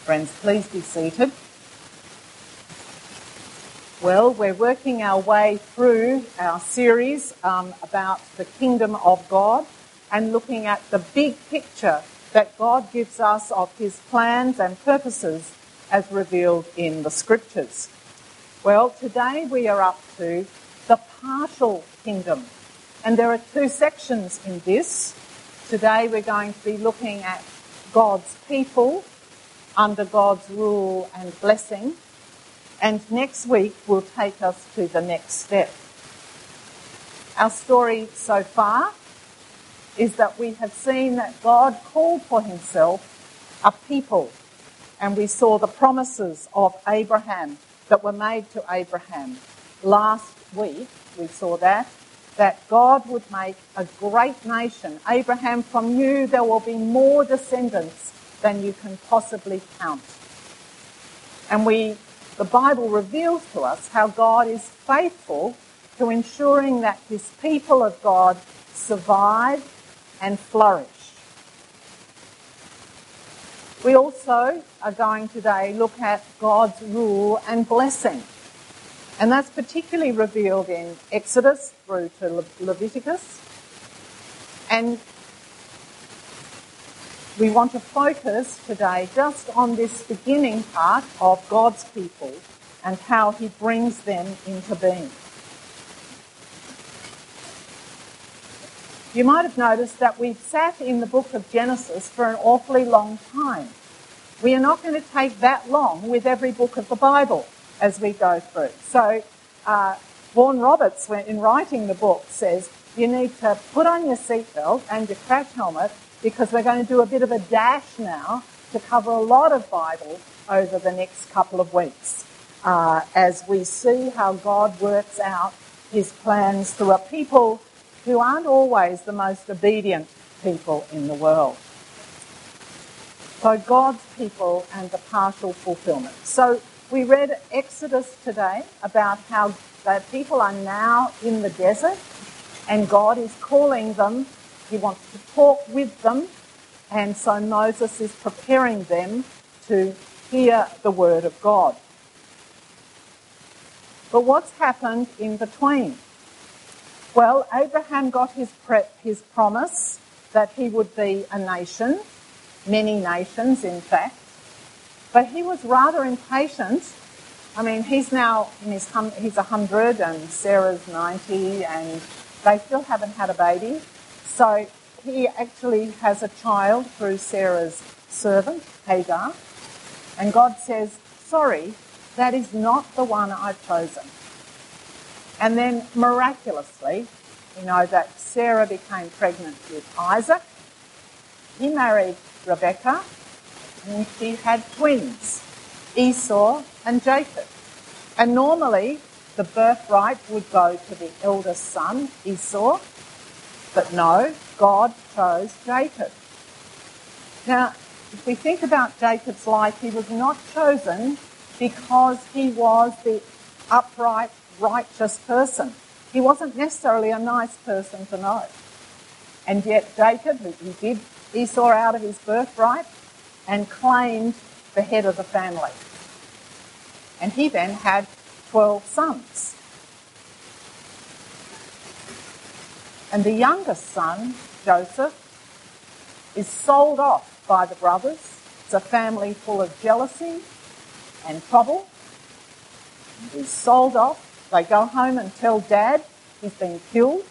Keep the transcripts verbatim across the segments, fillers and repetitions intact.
Friends, please be seated. Well, we're working our way through our series um, about the kingdom of God and looking at the big picture that God gives us of his plans and purposes as revealed in the scriptures. Well, today we are up to the partial kingdom, and there are two sections in this. Today we're going to be looking at God's people under God's rule and blessing, and next week will take us to the next step. Our story so far is that we have seen that God called for himself a people, and we saw the promises of Abraham that were made to Abraham. Last week we saw that, that God would make a great nation. Abraham, from you there will be more descendants than you can possibly count. And we, the Bible reveals to us how God is faithful to ensuring that his people of God survive and flourish. We also are going today look at God's rule and blessing. And that's particularly revealed in Exodus through to Le- Leviticus. And we want to focus today just on this beginning part of God's people and how he brings them into being. You might have noticed that we've sat in the book of Genesis for an awfully long time. We are not going to take that long with every book of the Bible as we go through. So uh, Vaughan Roberts, in writing the book, says you need to put on your seatbelt and your crash helmet because we're going to do a bit of a dash now to cover a lot of Bible over the next couple of weeks uh, as we see how God works out his plans through a people who aren't always the most obedient people in the world. So God's people and the partial fulfillment. So we read Exodus today about how the people are now in the desert and God is calling them. He wants to talk with them, and so Moses is preparing them to hear the word of God. But what's happened in between? Well, Abraham got his pre- his promise that he would be a nation, many nations in fact, but he was rather impatient. I mean, he's now in his hum- he's one hundred and Sarah's ninety, and they still haven't had a baby. So he actually has a child through Sarah's servant, Hagar. And God says, sorry, that is not the one I've chosen. And then miraculously, you know, that Sarah became pregnant with Isaac. He married Rebecca, and she had twins, Esau and Jacob. And normally the birthright would go to the eldest son, Esau. But no, God chose Jacob. Now, if we think about Jacob's life, he was not chosen because he was the upright, righteous person. He wasn't necessarily a nice person to know. And yet Jacob, he did Esau out of his birthright and claimed the head of the family. And he then had twelve sons. And the youngest son, Joseph, is sold off by the brothers. It's a family full of jealousy and trouble. He's sold off. They go home and tell Dad he's been killed.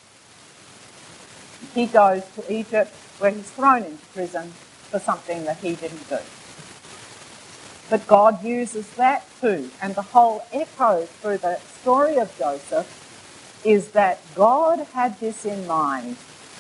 He goes to Egypt where he's thrown into prison for something that he didn't do. But God uses that too. And the whole echo through the story of Joseph is that God had this in mind.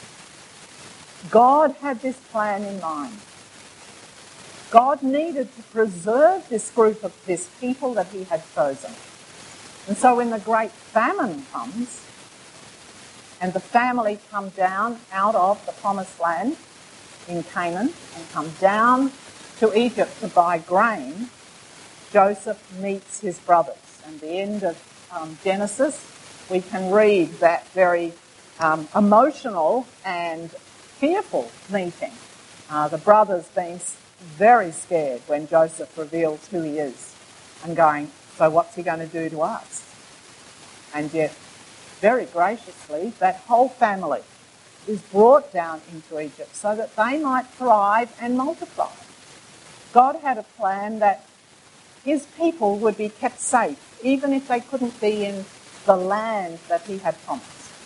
God had this plan in mind. God needed to preserve this group of this people that he had chosen. And so when the great famine comes, and the family come down out of the promised land in Canaan and come down to Egypt to buy grain, Joseph meets his brothers. And at the end of um, Genesis, we can read that very um, emotional and fearful meeting. Uh, the brothers being very scared when Joseph reveals who he is and going, so what's he going to do to us? And yet, very graciously, that whole family is brought down into Egypt so that they might thrive and multiply. God had a plan that his people would be kept safe, even if they couldn't be in the land that he had promised.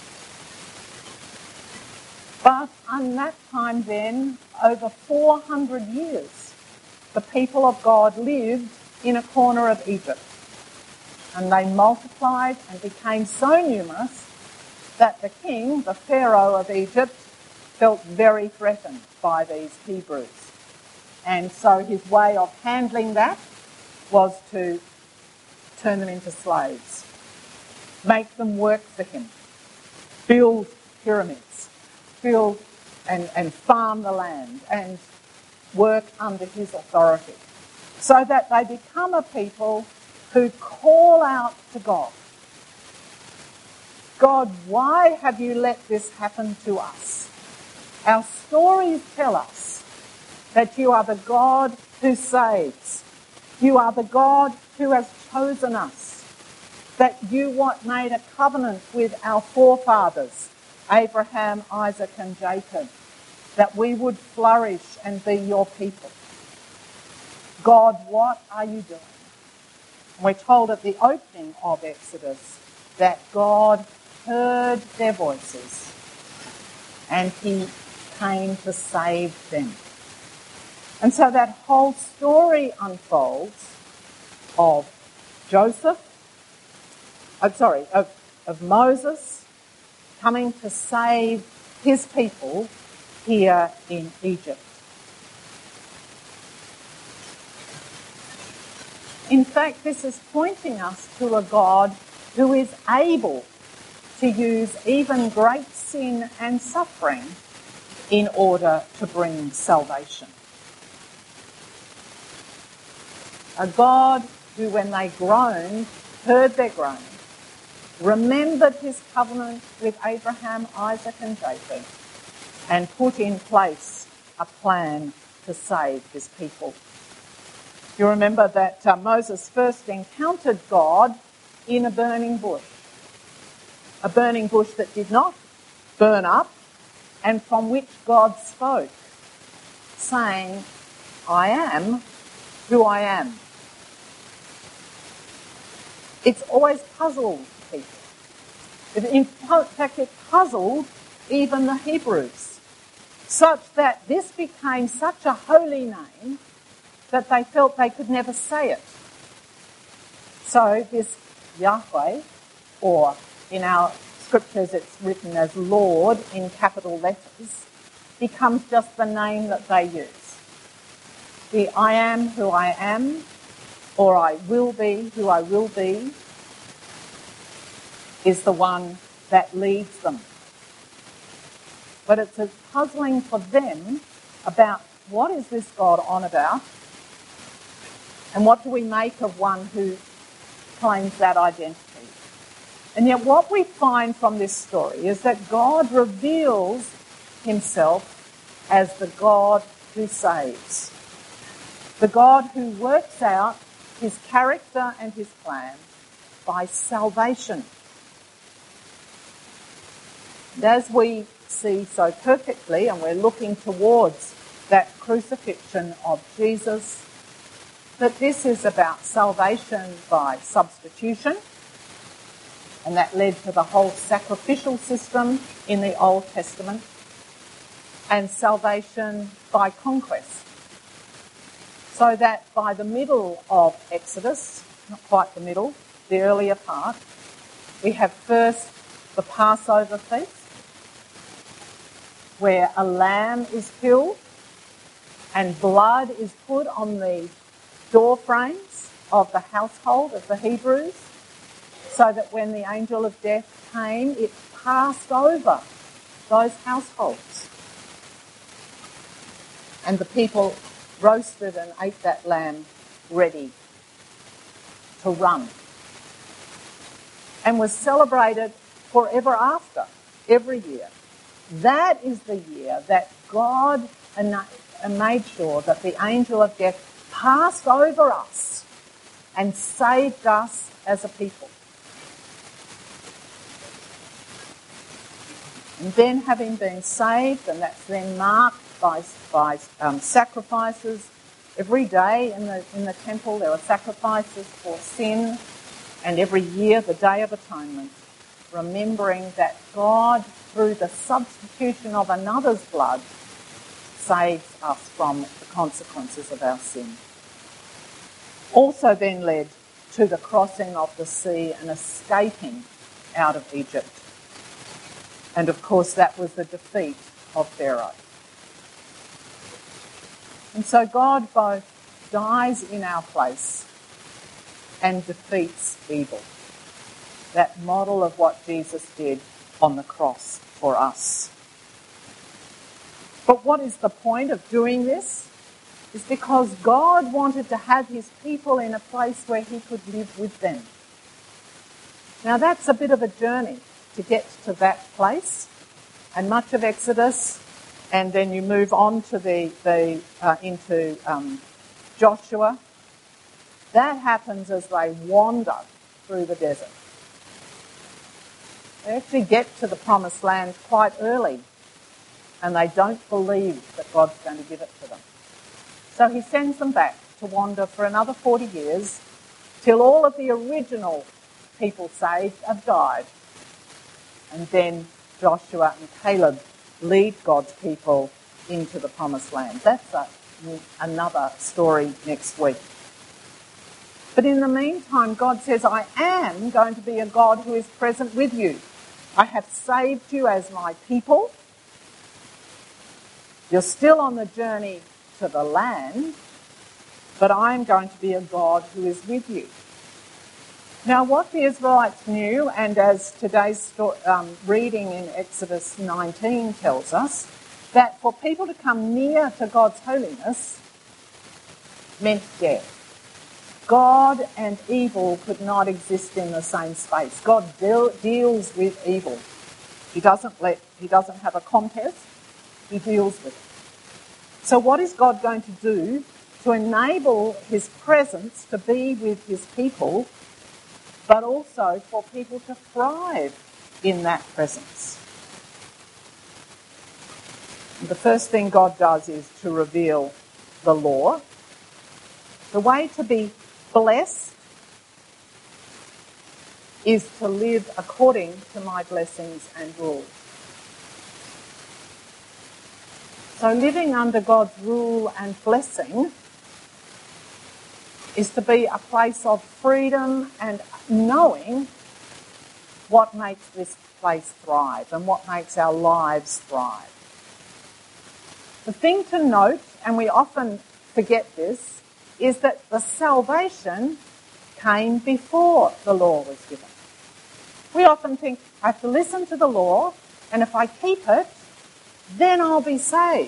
But in that time then, over four hundred years, the people of God lived in a corner of Egypt. And they multiplied and became so numerous that the king, the Pharaoh of Egypt, felt very threatened by these Hebrews. And so his way of handling that was to turn them into slaves, make them work for him, build pyramids, build and, and farm the land and work under his authority, so that they become a people who call out to God. God, why have you let this happen to us? Our stories tell us that you are the God who saves. You are the God who has chosen us. That you what made a covenant with our forefathers, Abraham, Isaac and Jacob, that we would flourish and be your people. God, what are you doing? We're told at the opening of Exodus that God heard their voices and he came to save them. And so that whole story unfolds of Joseph, oh, sorry, of, of Moses coming to save his people here in Egypt. In fact, this is pointing us to a God who is able to use even great sin and suffering in order to bring salvation. A God who, when they groaned, heard their groan, remembered his covenant with Abraham, Isaac and Jacob, and put in place a plan to save his people. You remember that uh, Moses first encountered God in a burning bush. A burning bush that did not burn up and from which God spoke, saying, I am who I am. It's always puzzled people. In fact, it puzzled even the Hebrews, such that this became such a holy name that they felt they could never say it. So this Yahweh, or in our scriptures it's written as Lord in capital letters, becomes just the name that they use. The I am who I am, or I will be who I will be, is the one that leads them. But it's as puzzling for them about what is this God on about, and what do we make of one who claims that identity. And yet what we find from this story is that God reveals himself as the God who saves, the God who works out his character and his plan by salvation. And as we see so perfectly, and we're looking towards that crucifixion of Jesus, that this is about salvation by substitution, and that led to the whole sacrificial system in the Old Testament, and salvation by conquest. So that by the middle of Exodus, not quite the middle, the earlier part, we have first the Passover feast, where a lamb is killed and blood is put on the door frames of the household of the Hebrews, so that when the angel of death came, it passed over those households. And the people roasted and ate that lamb ready to run, and was celebrated forever after, every year. That is the year that God and made sure that the angel of death passed over us and saved us as a people. And then, having been saved, and that's then marked by, by um, sacrifices. Every day in the in the temple there are sacrifices for sin, and every year the Day of Atonement, remembering that God, through the substitution of another's blood, saves us from the consequences of our sin. Also then led to the crossing of the sea and escaping out of Egypt. And of course that was the defeat of Pharaoh. And so God both dies in our place and defeats evil. That model of what Jesus did on the cross for us. But what is the point of doing this? It's because God wanted to have his people in a place where he could live with them. Now that's a bit of a journey to get to that place, and much of Exodus, and then you move on to the, the uh, into um, Joshua. That happens as they wander through the desert. They actually get to the promised land quite early, and they don't believe that God's going to give it to them. So he sends them back to wander for another forty years, till all of the original people saved have died. And then Joshua and Caleb lead God's people into the promised land. That's a, another story next week. But in the meantime, God says, I am going to be a God who is present with you. I have saved you as my people. You're still on the journey to the land, but I'm going to be a God who is with you. Now, what the Israelites knew, and as today's sto- um, reading in Exodus nineteen tells us, that for people to come near to God's holiness meant death. God and evil could not exist in the same space. God de- deals with evil. He doesn't let. He doesn't have a contest. He deals with it. So what is God going to do to enable his presence to be with his people, but also for people to thrive in that presence? The first thing God does is to reveal the law. The way to be blessed is to live according to my blessings and rules. So living under God's rule and blessing is to be a place of freedom and knowing what makes this place thrive and what makes our lives thrive. The thing to note, and we often forget this, is that the salvation came before the law was given. We often think, I have to listen to the law, and if I keep it, then I'll be saved.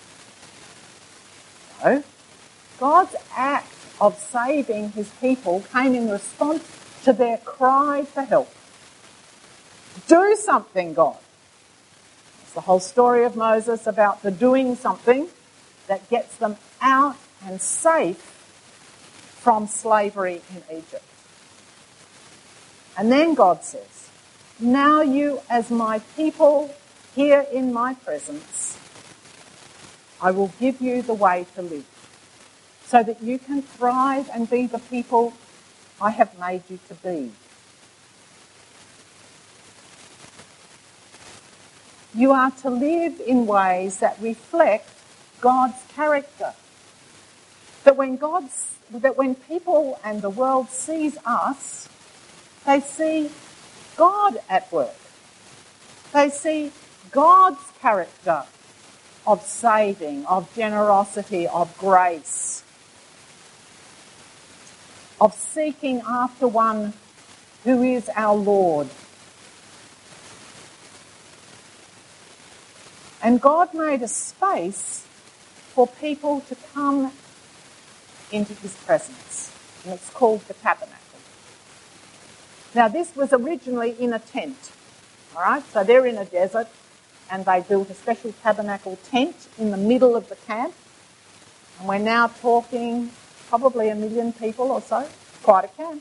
No. God's act of saving his people came in response to their cry for help. Do something, God. It's the whole story of Moses about the doing something that gets them out and safe from slavery in Egypt. And then God says, now you as my people here in my presence, I will give you the way to live so that you can thrive and be the people I have made you to be. You are to live in ways that reflect God's character. That when God's, that when people and the world sees us, they see God at work. They see God's character of saving, of generosity, of grace, of seeking after one who is our Lord. And God made a space for people to come into his presence, and it's called the tabernacle. Now, this was originally in a tent, all right? So they're in a desert, and they built a special tabernacle tent in the middle of the camp, And we're now talking probably a million people or so, quite a camp.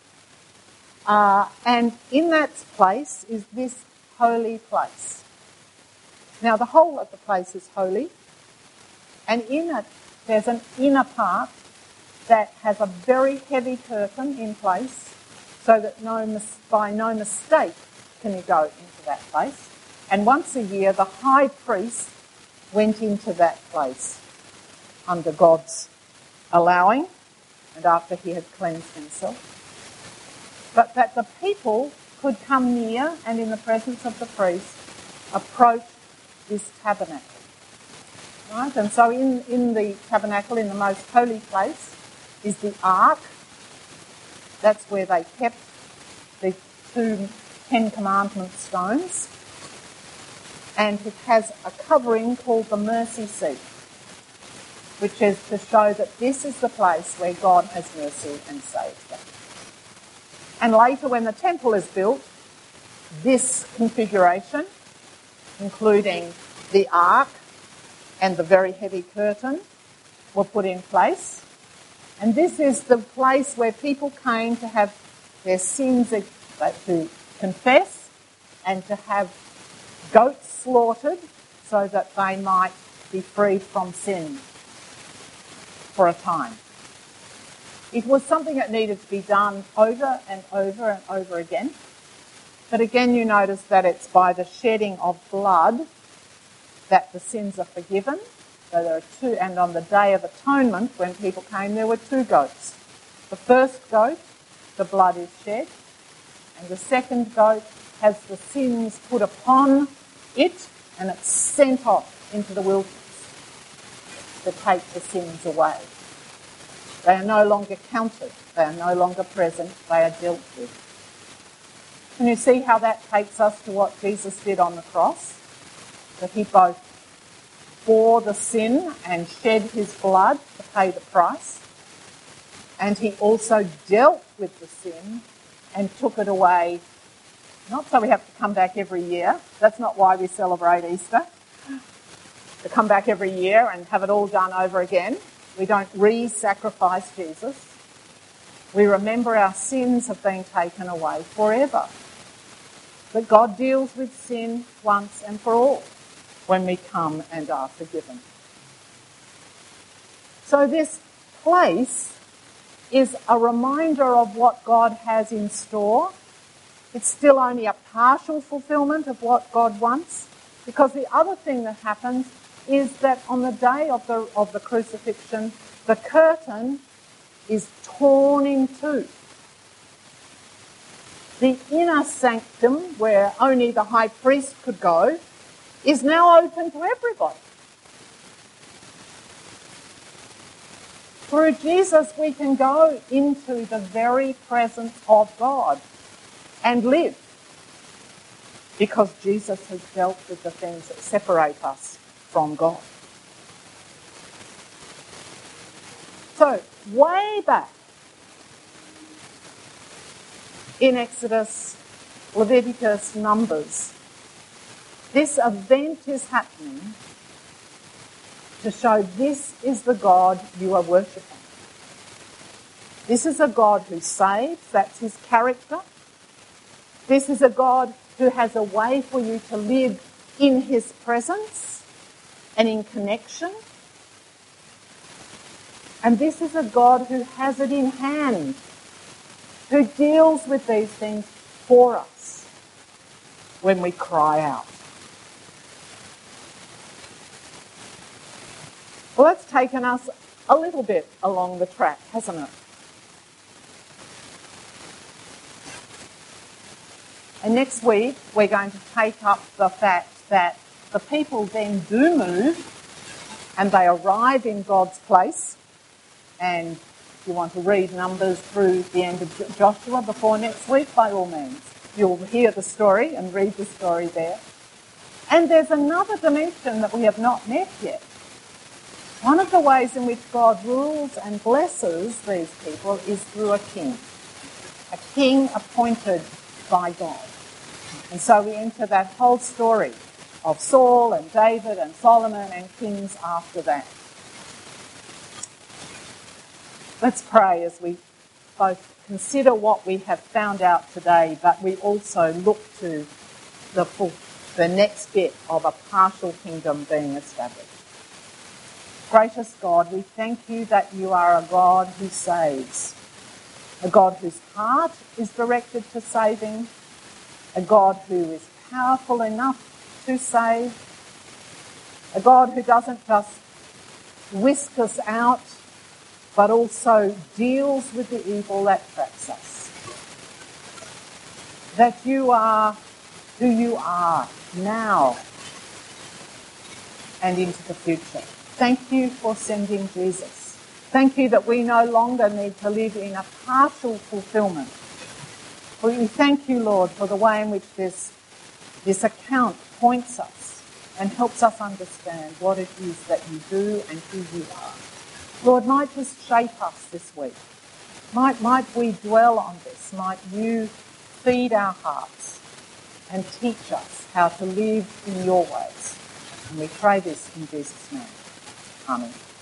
Uh, and in that place is this holy place. Now, the whole of the place is holy, and in it there's an inner part that has a very heavy curtain in place so that no mis- by no mistake can you go into that place. And once a year, the high priest went into that place under God's allowing and after he had cleansed himself. But that the people could come near and in the presence of the priest approach this tabernacle. Right? And so in, in the tabernacle, in the most holy place, is the ark. That's where they kept the two Ten Commandment stones. And it has a covering called the mercy seat, which is to show that this is the place where God has mercy and saves them. And later, when the temple is built, this configuration, including the ark and the very heavy curtain, were put in place. And this is the place where people came to have their sins, to confess and to have goats slaughtered so that they might be freed from sin for a time. It was something that needed to be done over and over and over again. But again, you notice that it's by the shedding of blood that the sins are forgiven. So there are two, and on the Day of Atonement, when people came, there were two goats. The first goat, the blood is shed, and the second goat has the sins put upon it, and it's sent off into the wilderness to take the sins away. They are no longer counted. They are no longer present. They are dealt with. Can you see how that takes us to what Jesus did on the cross? That he both bore the sin and shed his blood to pay the price, and he also dealt with the sin and took it away, not so we have to come back every year. That's not why we celebrate Easter, to come back every year and have it all done over again. We don't re-sacrifice Jesus. We remember our sins have been taken away forever. But God deals with sin once and for all when we come and are forgiven. So this place is a reminder of what God has in store. It's still only a partial fulfillment of what God wants, because the other thing that happens is that on the day of the of the crucifixion, the curtain is torn in two. The inner sanctum, where only the high priest could go, is now open to everybody. Through Jesus, we can go into the very presence of God and live, because Jesus has dealt with the things that separate us from God. So, way back in Exodus, Leviticus, Numbers, this event is happening to show this is the God you are worshipping. This is a God who saves, that's his character. This is a God who has a way for you to live in his presence and in connection. And this is a God who has it in hand, who deals with these things for us when we cry out. Well, that's taken us a little bit along the track, hasn't it? And next week, we're going to take up the fact that the people then do move and they arrive in God's place. And if you want to read Numbers through the end of Joshua before next week, by all means, you'll hear the story and read the story there. And there's another dimension that we have not met yet. One of the ways in which God rules and blesses these people is through a king, a king appointed by God. And so we enter that whole story of Saul and David and Solomon and kings after that. Let's pray as we both consider what we have found out today, but we also look to the full, the next bit of a partial kingdom being established. Gracious God, we thank you that you are a God who saves, a God whose heart is directed to saving, a God who is powerful enough to save, a God who doesn't just whisk us out, but also deals with the evil that traps us. That you are who you are now and into the future. Thank you for sending Jesus. Thank you that we no longer need to live in a partial fulfillment. We thank you, Lord, for the way in which this, this account points us and helps us understand what it is that you do and who you are. Lord, might this shape us this week. Might, might we dwell on this. Might you feed our hearts and teach us how to live in your ways. And we pray this in Jesus' name. Amen.